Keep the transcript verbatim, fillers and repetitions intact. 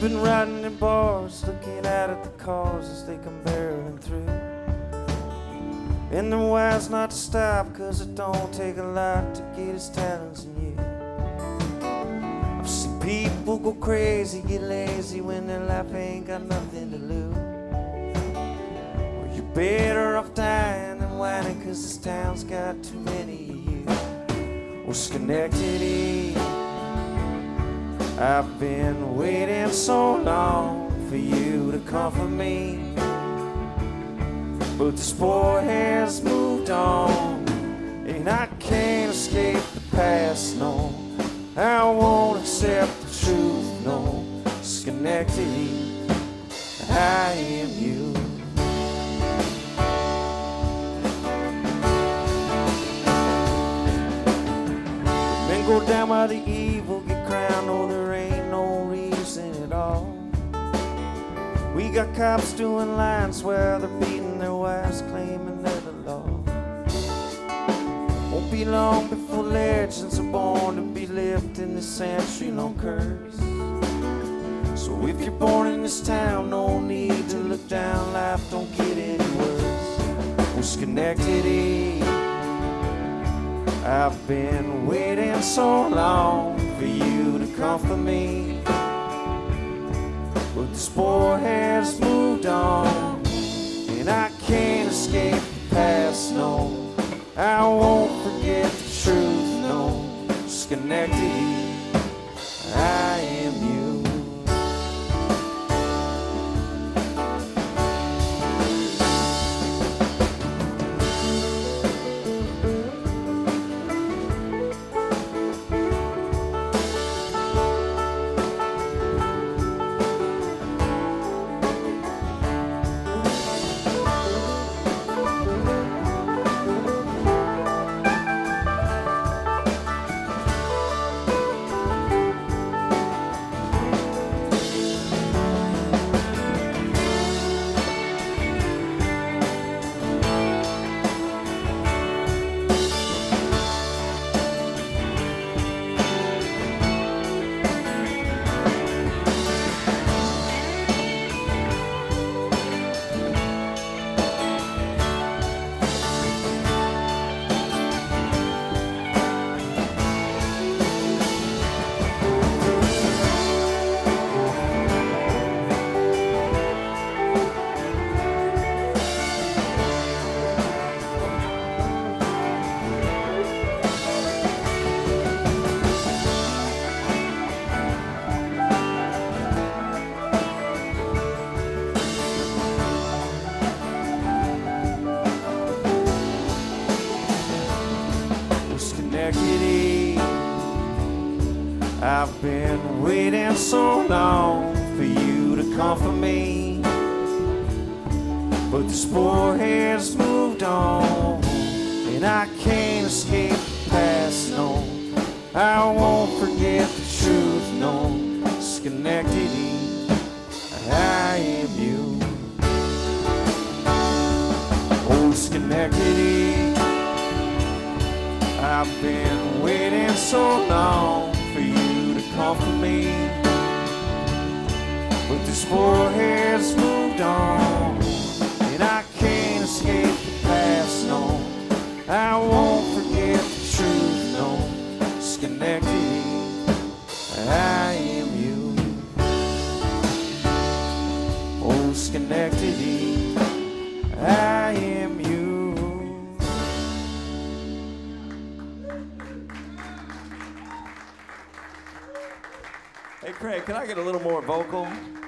been riding in bars, looking out at the cars as they come barreling through. And they're wise not to stop, cause it don't take a lot to get his talents in you. I've seen people go crazy, get lazy when their life ain't got nothing to lose. Well, you're better off dying than whining, cause this town's got too many of you. Well, Schenectady, I've been waiting so long for you to comfort me, but this boy has moved on, and I can't escape the past, no. I won't accept the truth, no. Schenectady, I am you. Men go down by the evil, get crowned, no, there ain't no reason at all. We got cops doing lines where they're beating their wives, claiming they're the law. Won't be long before legends are born to be lived in this century-long curse. So if you're born in this town, no need to look down, life don't get any worse. Well, Schenectady, I've been waiting so long for you to comfort me, but this boy has moved on, and I can't escape the past, no. I won't forget the truth, no. Schenectady, I am you. Schenectady, I've been waiting so long for you to comfort me, but this boy has moved on, and I can't escape the past, no. I won't forget the truth, no. Schenectady, I am you. Oh, Schenectady, I've been waiting so long for you to comfort me, but this boy has moved on, and I can't escape the past, no. I won't forget the truth, no. Schenectady, I am you. Oh, Schenectady, I am you. Hey, Craig, can I get a little more vocal?